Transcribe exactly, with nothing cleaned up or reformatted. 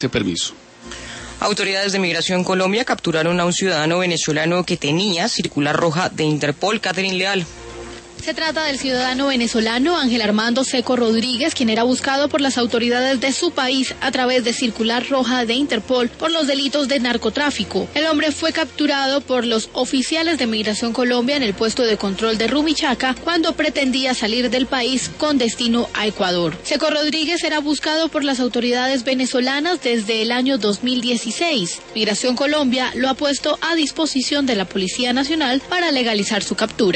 este permiso. Autoridades de Migración Colombia capturaron a un ciudadano venezolano que tenía circular roja de Interpol. Catherine Leal. Se trata del ciudadano venezolano Ángel Armando Seco Rodríguez, quien era buscado por las autoridades de su país a través de circular roja de Interpol por los delitos de narcotráfico. El hombre fue capturado por los oficiales de Migración Colombia en el puesto de control de Rumichaca cuando pretendía salir del país con destino a Ecuador. Seco Rodríguez era buscado por las autoridades venezolanas desde el año dos mil dieciséis. Migración Colombia lo ha puesto a disposición de la Policía Nacional para legalizar su captura.